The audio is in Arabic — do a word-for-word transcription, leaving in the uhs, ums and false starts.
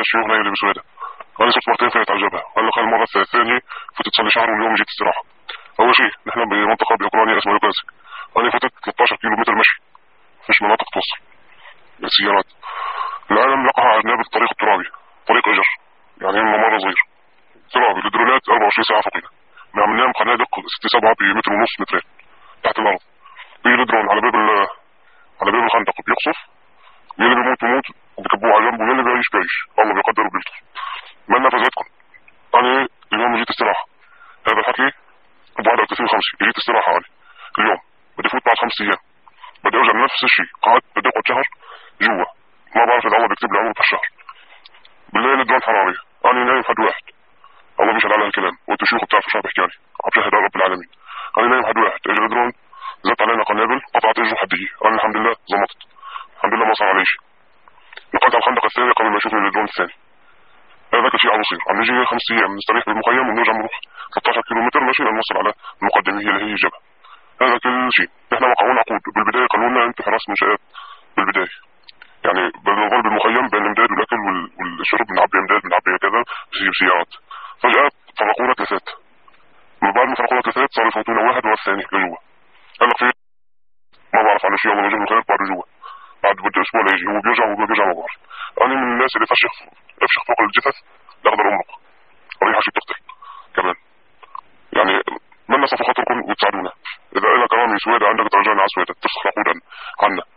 الشيوخ هي اللي بسويدة. انا صرت مرتين فايت على الجبهه، قال لك المره الثانيه فتت صار لي شهر واليوم جيت استراحه. اول شيء نحن بمنطقه باوكرانيا اسمها يوكاسي، انا فتت ثلاثة عشر كيلو متر مشي، فيش مناطق توصل السيارات. العالم لقاها على جناب الطريق الترابي، طريق اجر يعني ممر صغير ترابي، الدرونات أربعة وعشرين ساعه فوقنا، عم ننام خنادق ست سبعه بمتر ونص مترين تحت الارض. بيجي الدرون على باب على باب الخندق بيقصف، يلي بيموت بيموت وبكبوه على جنب، ويلي بيعيش بيعيش، الله بيقدر وبيلطف. ما نفذتكم انا اليوم جيت استراحه، هذا الحكي بعد ثلاثين خمسة جيت استراحه انا اليوم، بدي فوت بعد خمس ايام، بدي ارجع نفس الشيء، قعدت بدي اقعد شهر جوا، ما بعرف اذا الله بيكتب لي عمره بهالشهر. بالليل الدرون حراري، انا نايم حد واحد، الله بيشهد على هالكلام، وانتم شيوخ بتعرفوا شو عم بحكي لي، عم بشهد على رب العالمين. انا نايم حد واحد، اجى الدرون زت علينا قنابل، قطعت اجره حديه، انا الحمد لله زمطت، الحمد لله ما صار علي شيء. نقلت على الخندق الثاني قبل ما يشوفني الدرون الثاني. هذا كل شيء عم يصير، عم نجي خمس ايام نستريح بالمخيم ونرجع نروح ثلاثة عشر كيلو متر ماشي لنوصل على المقدمه هي اللي هي الجبهه. هذا كل شيء، نحن وقعونا عقود، بالبدايه قالوا لنا انتم حراس منشآت بالبدايه. يعني بدنا نظل بالمخيم بين الامداد والاكل والشرب، بنعبي امداد بنعبي كذا بسيارات. فجأة فرقونا ثلاثات، من بعد ما فرقونا ثلاثات صاروا يفوتونا واحد ورا الثاني لجوا. قال لك في ما بعرف عنه شيء، الله بجيب له خير بعده جوا، بعد بده اسبوع ليجي، هو بيرجع وهو بيرجع ما بعرف. انا من الناس اللي فشخ افشخ فوق الجثث لاقدر امرق، ريحه شي بتقتل كمان. يعني منا صفو خاطركم وتساعدونا، اذا لك كرامه سويدة عندك ترجعنا على سويدة تفسخ عقودا عنا.